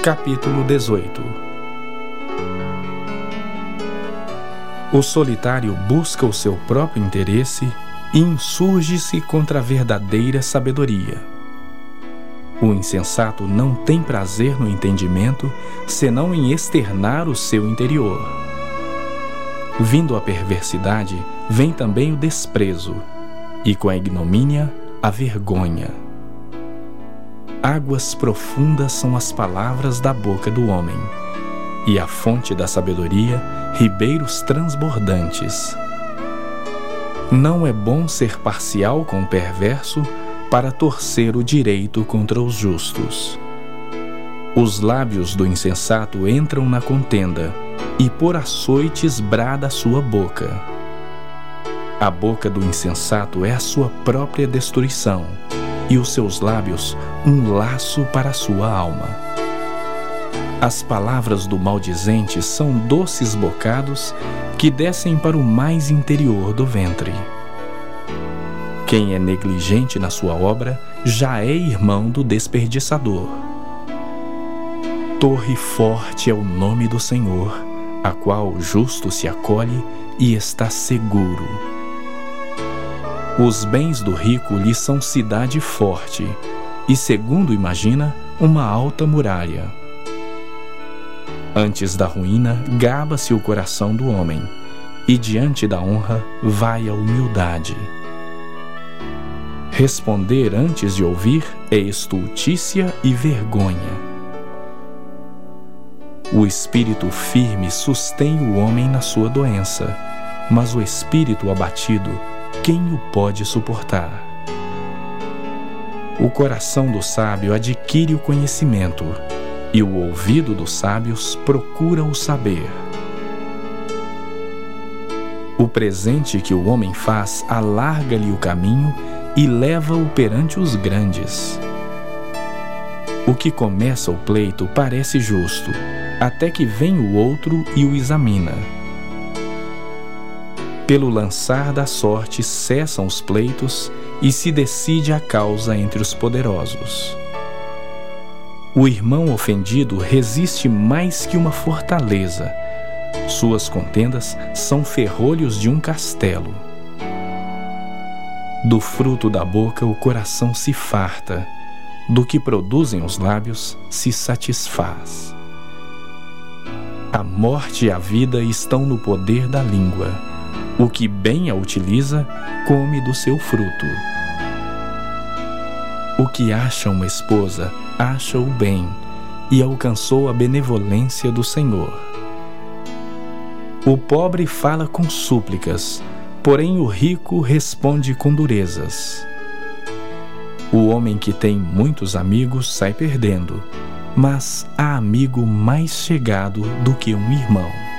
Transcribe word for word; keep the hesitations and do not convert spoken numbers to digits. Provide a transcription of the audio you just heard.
Capítulo dezoito. O solitário busca o seu próprio interesse e insurge-se contra a verdadeira sabedoria. O insensato não tem prazer no entendimento, senão em externar o seu interior. Vindo a perversidade, vem também o desprezo, e com a ignomínia, a vergonha. Águas profundas são as palavras da boca do homem, e a fonte da sabedoria, ribeiros transbordantes. Não é bom ser parcial com o perverso, para torcer o direito contra os justos. Os lábios do insensato entram na contenda, e por açoites brada a sua boca. A boca do insensato é a sua própria destruição, e os seus lábios um laço para a sua alma. As palavras do maldizente são doces bocados que descem para o mais interior do ventre. Quem é negligente na sua obra já é irmão do desperdiçador. Torre forte é o nome do Senhor, a qual o justo se acolhe e está seguro. Os bens do rico lhe são cidade forte, e, segundo imagina, uma alta muralha. Antes da ruína, gaba-se o coração do homem, e diante da honra vai a humildade. Responder antes de ouvir é estultícia e vergonha. O espírito firme sustém o homem na sua doença, mas o espírito abatido, quem o pode suportar? O coração do sábio adquire o conhecimento, e o ouvido dos sábios procura o saber. O presente que o homem faz alarga-lhe o caminho e leva-o perante os grandes. O que começa o pleito parece justo, até que vem o outro e o examina. Pelo lançar da sorte cessam os pleitos e se decide a causa entre os poderosos. O irmão ofendido resiste mais que uma fortaleza. Suas contendas são ferrolhos de um castelo. Do fruto da boca o coração se farta, do que produzem os lábios se satisfaz. A morte e a vida estão no poder da língua. O que bem a utiliza, come do seu fruto. O que acha uma esposa, acha o bem, e alcançou a benevolência do Senhor. O pobre fala com súplicas, porém o rico responde com durezas. O homem que tem muitos amigos sai perdendo, mas há amigo mais chegado do que um irmão.